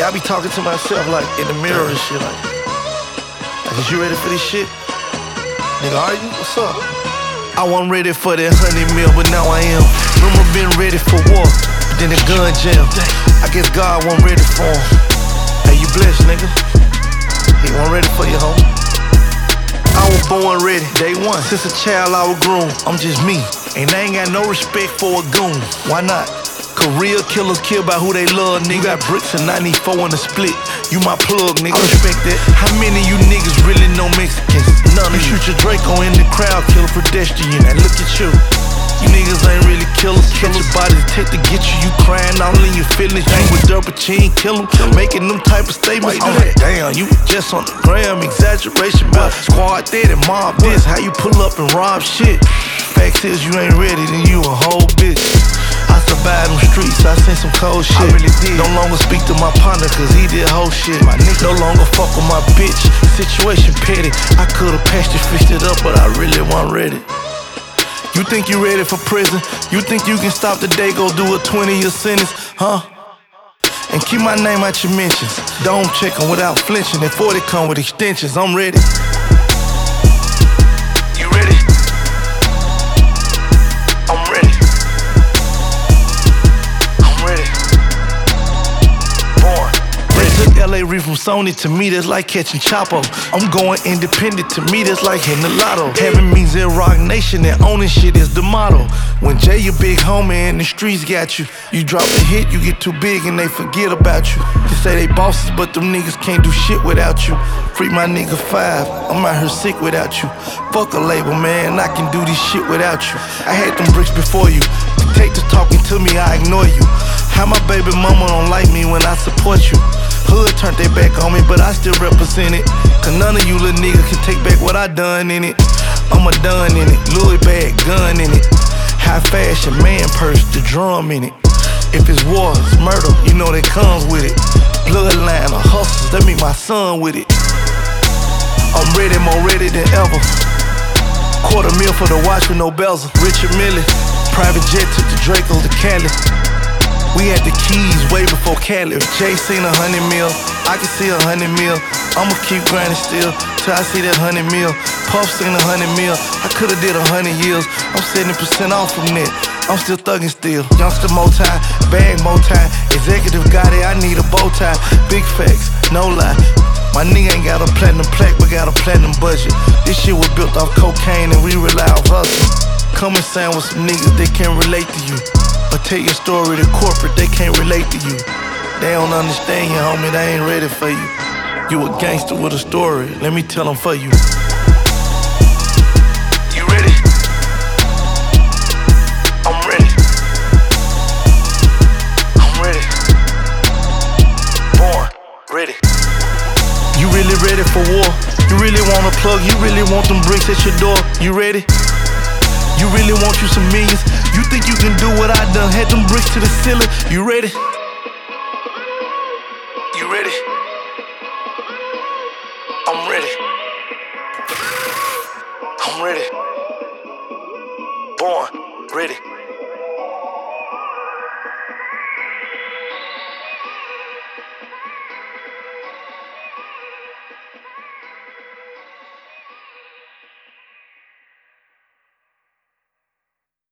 Hey, I be talking to myself like in the mirror and shit like, is you ready for this shit? Nigga, are you? What's up? I wasn't ready for that 100 mil, but now I am. Remember been ready for war, but then the gun jam. I guess God wasn't ready for him. Hey, you blessed, nigga. He wasn't ready for you, homie. I was born ready, day one. Since a child I was groomed. I'm just me, and I ain't got no respect for a goon. Why not? Cause real killers kill by who they love, nigga. You got bricks and 94 in the split. You my plug, nigga. I respect that. How many of you niggas really know Mexicans? None of you. Shoot your Draco in the crowd, kill a pedestrian. And look at you. You niggas ain't really killers. Catch your body take to get you. You crying all in your feelings. You with dirt, but you ain't kill 'em. Making them type of statements. I'm like, damn, you just on the gram. Exaggeration, but squad dead and mob this. How you pull up and rob shit? Facts is you ain't ready, then you a whole bitch. I survived them streets, I seen some cold shit. I really did. No longer speak to my partner, cause he did whole shit. My nigga no longer fuck with my bitch. Situation petty. I could've patched it, fixed it up, but I really wasn't ready. You think you ready for prison? You think you can stop the day, go do a 20-year sentence, huh? And keep my name out your mentions. Don't check 'em without flinching. And 40 come with extensions, I'm ready. You ready? I'm ready. LA Reef from Sony, to me that's like catching Chapo. I'm going independent, to me that's like hitting the lotto. Heaven means in Rock Nation, and owning shit is the motto. When Jay your big homie and the streets got you, you drop a hit, you get too big and they forget about you. They say they bosses, but them niggas can't do shit without you. Free my nigga 5, I'm out here sick without you. Fuck a label, man, I can do this shit without you. I had them bricks before you, take to talking to me, I ignore you. How my baby mama don't like me when I support you. Hood turned their back on me, but I still represent it. Cause none of you little niggas can take back what I done in it. I'm a done in it, Louis bag, gun in it. High fashion, man purse, the drum in it. If it's war, it's murder, you know that comes with it. Bloodline or hustlers, that mean my son with it. I'm ready, more ready than ever. $250,000 for the watch with no bezel. Richard Mille, private jet took the Draco to Cali. We had the keys way before Cali. If Jay seen 100 mil, I can see 100 mil. I'ma keep grinding still till I see that 100 mil. Puff seen 100 mil, I could've did 100 years. I'm 70% off from that, I'm still thugging still. Youngster multi, bag multi, executive got it, I need a bow tie. Big facts, no lie. My nigga ain't got a platinum plaque, but got a platinum budget. This shit was built off cocaine and we rely on hustle. Come and sign with some niggas that can't relate to you. Or take your story to corporate, they can't relate to you. They don't understand you, homie, they ain't ready for you. You a gangster with a story, let me tell them for you. You ready? I'm ready. I'm ready. Born ready. You really ready for war? You really want a plug? You really want them bricks at your door? You ready? You really want you some millions? You think you can do what I done? Had them bricks to the ceiling. You ready? You ready? I'm ready. I'm ready. Born ready.